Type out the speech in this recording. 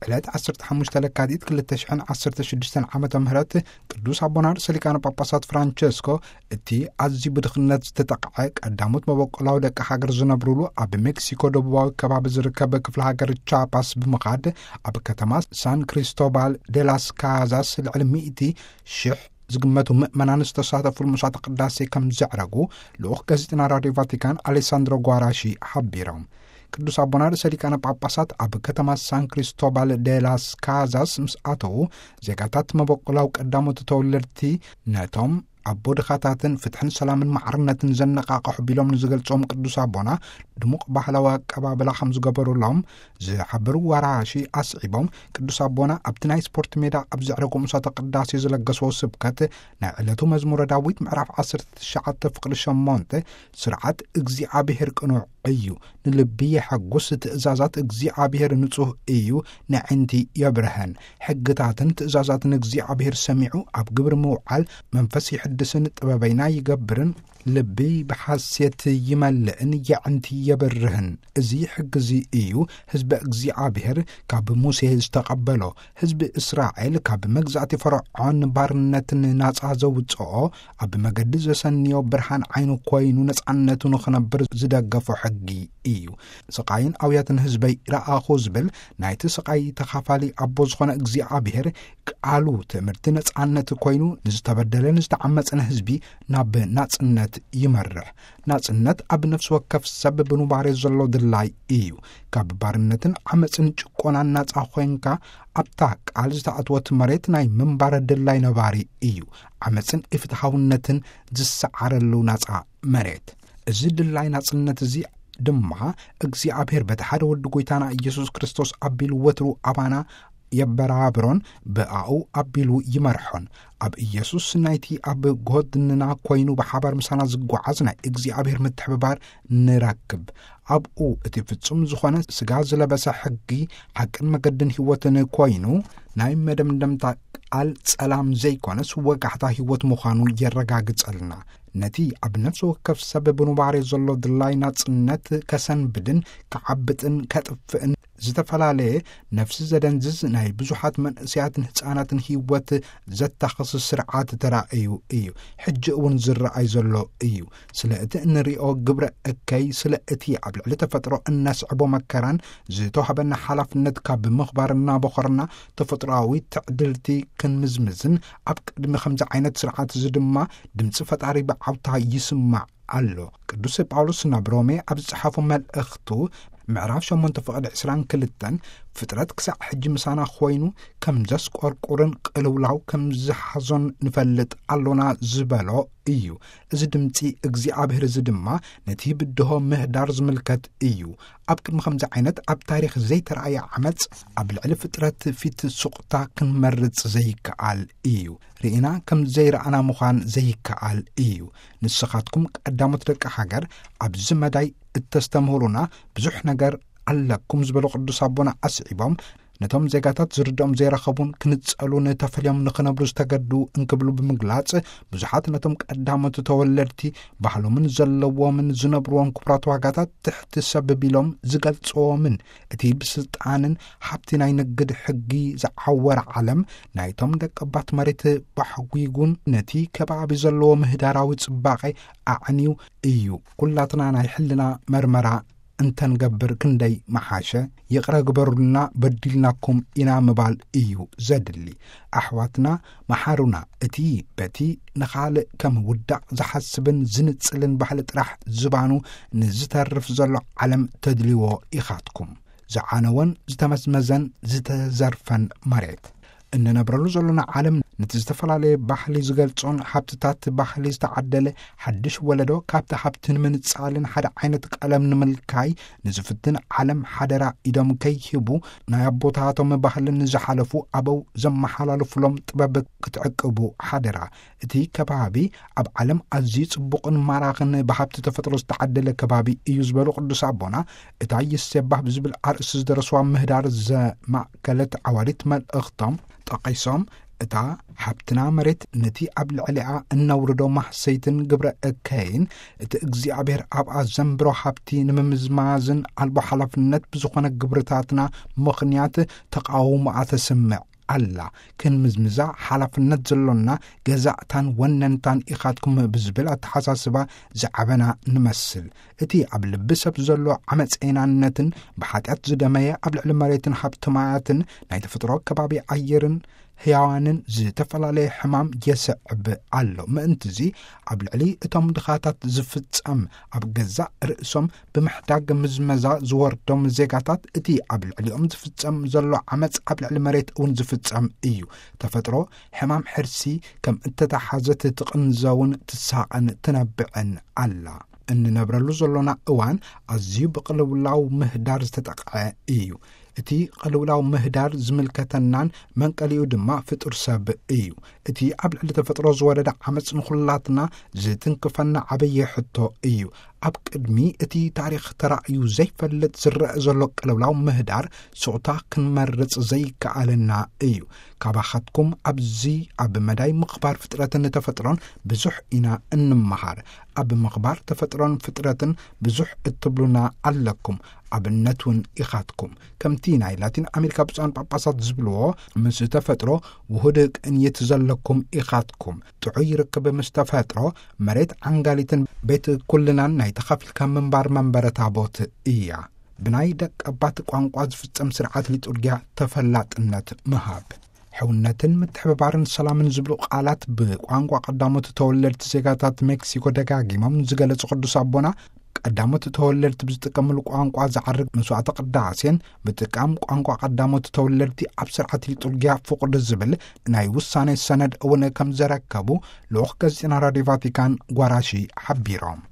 ዕለት 15 ለካቲት 2016 ዓመተ ምህረት ቅዱስ አቡነ ርእሰ ሊቃነ ጳጳሳት ፍራንቸስኮ እቲ ኣዝዩ ብድኽነት ዝተጠቕዐ ቀዳሞት መበቆላዊ ደቂ ሃገር ዝነብሩሉ ኣብ ሜክሲኮ ደቡባዊ ከባቢ ዝርከብ ክፍለ ሃገር ቻፓስ ብምኻድ ኣብ ከተማ ሳን ክሪስቶባል ዴላስ ካዛስ ልዕሊ 100,000 ዝግመቱ ምእመናን ዝተሳተፉሉ መስዋዕተ ቅዳሴ ከም ዘዕረጉ ልኡኽ ጋዜጠኛ ራድዮ ቫቲካን አሌሳንድሮ ጓራሺ ሓቢሮም። ቅዱስ አቡነ ርእሰ ሊቃነ ጳጳሳት ኣብ ከተማ ሳን ክሪስቶባል ዴላስ ካዛስ ምስ ኣተዉ ዜጋታት መበቆላው ቀዳሞት ተወለድቲ ነቶም ኣቦ ድኻታትን ፍትሕን ሰላምን ማዕርነትን ዘነቃቕሑ ቢሎም ንዝገልጾም ቅዱስ ኣቦና ድሙቕ ባህላዊ ኣቀባብላ ከም ዝገበሩሎም ዝሓበሩ ዋራሺ ኣስዒቦም ቅዱስ ኣቦና ኣብቲ ናይ ስፖርት ሜዳ ኣብ ዘዕረጉ መስዋዕተ ቅዳሴ ዝለገስዎ ስብከት ናይ ዕለቱ መዝሙረ ዳዊት ምዕራፍ 19:8 ስርዓት እግዚኣብሔር ቅኑዕ እዩ፣ ንልቢ የሐጉስ፣ ትእዛዛት እግዚኣብሔር ንጹህ እዩ፣ ንዕንቲ የብርህን፣ ሕግታትን ትእዛዛትን እግዚኣብሔር ሰሚዑ ኣብ ግብሪ ምውዓል መንፈስ ይሕድስን ጥበበይና ይገብርን ልቢ ብሓሴት ይመልእን የዕንቲ የብርህን። እዚ ሕጊ እዚ እዩ ህዝቢ እግዚኣብሔር ካብ ሙሴ ዝተቐበሎ፣ ህዝቢ እስራኤል ካብ መግዛእቲ ፈርዖን ባርነትን ናጻ ዘውፅኦ፣ ኣብ መገዲ ዘሰንዮ ብርሃን ዓይኑ ኮይኑ ነጻነቱ ንኽነብር ዝደገፎ ሕጊ እዩ። ስቃይን ኣውያትን ህዝበይ ረኣኹ ዝብል ናይቲ ስቃይ ተኻፋሊ ኣቦ ዝኾነ እግዚኣብሔር ቃሉ ትምህርቲ ነጻነት ኮይኑ ንዝተበደለን ዝተዓመፀን ህዝቢ ናብ ናጽነት ይመርሕ። ናጽነት ኣብ ነፍሲ ወከፍ ሰብ ብኑባሬ ዘሎ ድላይ እዩ። ካብ ባርነትን ዓመፅን ጭቆናን ናጻ ኮይንካ ኣብታ ቃል ዝተኣትወት መሬት ናይ ምንባረ ድላይ ነባሪ እዩ። ዓመፅን ኢፍትሓውነትን ዝሰዓረሉ ናጻ መሬት። እዚ ድላይ ናጽነት እዚ ድማ እግዚኣብሔር በቲ ሓደ ወዲ ጎይታና ኢየሱስ ክርስቶስ ኣቢሉ ወትሩ ኣባና የበራብሮን ብኣኡ ኣቢሉ ይመርሖን። ኣብ ኢየሱስ ናይቲ ኣብ ጎድንና ኮይኑ ብሓባር ምሳና ዝጓዓዝ ናይ እግዚኣብሔር ምትሕብባር ንረክብ። ኣብኡ እቲ ፍጹም ዝኾነ ስጋ ዝለበሰ ሕጊ ሓቅን መገድን ህይወትን ኮይኑ ናይ መደምደምታ ቃል ጸላም ዘይኮነስ ወጋሕታ ህይወት ምዃኑ የረጋግጸልና። ነቲ ኣብ ነፍሲ ወከፍ ሰብ ብኑባሬ ዘሎ ድላይ ናጽነት ከሰንብድን ከዓብጥን ከጥፍእን ዝተፈላለየ ነፍሲ ዘደንዝዝ ናይ ብዙሓት መንእስያትን ህፃናትን ህይወት ዘታኽስ ስርዓት ተራእዩ እዩ። ሕጂ እውን ዝረአይ ዘሎ እዩ። ስለ እቲ እንሪኦ ግብረ እከይ፣ ስለ እቲ ኣብ ልዕሊ ተፈጥሮ እነስዕቦ መከራን ዝተዋህበና ሓላፍነት ካብ ምኽባርና በኾርና ተፈጥሮኣዊ ትዕድልቲ ክንምዝምዝን ኣብ ቅድሚ ከምዚ ዓይነት ስርዓት እዚ ድማ ድምፂ ፈጣሪ ብዓውታ ይስማዕ ኣሎ። ቅዱስ ጳውሎስ ናብ ሮሜ ኣብ ዝጽሓፎ መልእኽቱ ምዕራፍ 8:22 ፍጥረት ክሳዕ ሕጂ ምሳና ኮይኑ ከም ዘስቆርቁርን ቅልውላው ከም ዝሓዞን ንፈልጥ ኣሎና ዝበሎ እዩ። እዚ ድምፂ እግዚኣብሔር እዚ ድማ ነቲ ብድሆ ምህዳር ዝምልከት እዩ። ኣብ ቅድሚ ከምዚ ዓይነት ኣብ ታሪክ ዘይተረኣየ ዓመፅ ኣብ ልዕሊ ፍጥረት ፊት ሱቕታ ክንመርፅ ዘይከኣል እዩ። ርኢና ከም ዘይረኣና ምዃን ዘይከኣል እዩ። ንስኻትኩም ቀዳሞት ደቂ ሃገር ኣብዚ መዳይ እተስተምህሩና ብዙሕ ነገር ኣለኩም ዝበሉ ቅዱስ ኣቦና ኣስዒቦም ነቶም ዜጋታት ዝርድኦም ዘይረኸቡን ክንጸሉን ተፈልዮም ንኽነብሩ ዝተገዱ እንክብሉ ብምግላጽ ብዙሓት ነቶም ቀዳሞት ተወለድቲ ባህሎምን ዘለዎምን ዝነብርዎም ክቡራት ዋጋታት ትሕቲ ሰብ ቢሎም ዝገልጽዎምን እቲ ብስልጣንን ሓብቲ ናይ ንግድ ሕጊ ዝዓወረ ዓለም ናይቶም ደቀባት መሬት ባሕጉጉን ነቲ ከባቢ ዘለዎ ምህዳራዊ ጽባቐ ኣዕንዩ እዩ። ኩላትና ናይ ሕልና መርመራ እንተንገብር ክንደይ መሓሸ ይቕረ ግበሩልና በዲልናኩም ኢና ምባል እዩ ዘድሊ። ኣሕዋትና መሓሩና እቲ በቲ ንኻልእ ከም ውዳቕ ዝሓስብን ዝንጽልን ባህሊ ጥራሕ ዝባኑ ንዝተርፍ ዘሎ ዓለም ተድልዎ ኢኻትኩም። ዝዓነወን ዝተመዝመዘን ዝተዘርፈን መሬት እንነብረሉ ዘለና ዓለም ነቲ ዝተፈላለየ ባህሊ ዝገልጾን ሓብትታት ባህሊ ዝተዓደለ ሓድሽ ወለዶ ካብቲ ሓብቲ ንምንጻልን ሓደ ዓይነት ቀለም ንምልካይ ንዝፍትን ዓለም ሓደራ ኢዶም ከይሂቡ ናይ ኣቦታቶም ባህልን ዝሓለፉ ኣበው ዘመሓላልፍሎም ጥበብ ክትዕቅቡ ሓደራ። እቲ ከባቢ ኣብ ዓለም ኣዝዩ ጽቡቕን ማራኽን ብሓብቲ ተፈጥሮ ዝተዓደለ ከባቢ እዩ ዝበሉ ቅዱስ ኣቦና እታ ይሴባህ ብዝብል ኣርእሲ ዝደረስዋ ምህዳር ዘማእከለት ዓዋዲት መልእኽቶም ጠቂሶም እታ ሓብትና መሬት ነቲ ኣብ ልዕሊኣ እነውርዶ ማሕሰይትን ግብረ እከይን እቲ እግዚኣብሔር ኣብኣ ዘንብሮ ሓብቲ ንምምዝማዝን ኣልቦ ሓላፍነት ብዝኾነ ግብርታትና ምኽንያት ተቃውሞኣ ተስምዕ ኣላ ክንምዝምዛ ሓላፍነት ዘሎና ገዛእታን ወነንታን ኢኻትኩም ብዝብል ኣተሓሳስባ ዝዓበና ንመስል እቲ ኣብ ልቢ ሰብ ዘሎ ዓመፀናነትን ብሓጢአት ዝደመየ ኣብ ልዕሊ መሬትን ሓብቲ ማያትን ናይ ተፈጥሮ ከባቢ ኣየርን ሕያዋንን ዝተፈላለየ ሕማም የስዕብ ኣሎ ምእንቲ እዚ ኣብ ልዕሊ እቶም ድኻታት ዝፍጸም ኣብ ገዛእ ርእሶም ብምሕዳግ ምዝመዛ ዝወርዶም ዜጋታት እቲ ኣብ ልዕሊኦም ዝፍጸም ዘሎ ዓመፅ ኣብ ልዕሊ መሬት እውን ዝፍጸም እዩ ተፈጥሮ ሕማም ሕርሲ ከም እተተሓዘት ትቕንዘውን ትሳቐን ትነብዕን ኣላ እንነብረሉ ዘሎና እዋን ኣዝዩ ብቕልውላው ምህዳር ዝተጠቕዐ እዩ እቲ ቅልውላው ምህዳር ዝምልከተናን መንቀሊኡ ድማ ፍጡር ሰብ እዩ እቲ ኣብ ልዕሊ ተፈጥሮ ዝወረደ ዓመፅ ንኹላትና ዝትንክፈና ዓበየ ሕቶ እዩ ኣብ ቅድሚ እቲ ታሪኽ ተራእዩ ዘይፈልጥ ዝረአ ዘሎ ቅልውላው ምህዳር ስቕታ ክንመርጽ ዘይከኣልና እዩ ካባኻትኩም ኣብዚ ኣብ መዳይ ምኽባር ፍጥረትን ተፈጥሮን ብዙሕ ኢና እንመሃር ኣብ ምኽባር ተፈጥሮን ፍጥረትን ብዙሕ እትብሉና ኣለኩም ኣብነት እውን ኢኻትኩም ከምቲ ናይ ላቲን ኣሜሪካ ብፁዓን ጳጳሳት ዝብልዎ ምስ ተፈጥሮ ውሁድ ቅንየት ዘለኩም ኢኻትኩም ጥዑይ ርክብ ምስ ተፈጥሮ መሬት ዓንጋሊትን ቤት ኩልናን ናይ ተኻፊልካ ምንባር መንበረ ታቦት እያ ብናይ ደቀባት ቋንቋ ዝፍጸም ስርዓት ሊጡርግያ ተፈላጥነት ምሃብ ሕውነትን ምትሕብባርን ሰላምን ዝብሉ ቃላት ብቋንቋ ቀዳሞት ተወለድቲ ዜጋታት ሜክሲኮ ደጋጊሞም ዝገለጹ ቅዱስ ኣቦና ቀዳሞት ተወለድቲ ብዝጥቀምሉ ቋንቋ ዝዓርግ መስዋዕተ ቅዳሴን ብጥቃም ቋንቋ ቀዳሞት ተወለድቲ ኣብ ስርዓት ሊጡርግያ ፍቁድ ዝብል ናይ ውሳኔ ሰነድ እውን ከም ዘረከቡ ልኡኽ ጋዜጠና ራድዮ ቫቲካን ጓራሺ ሓቢሮም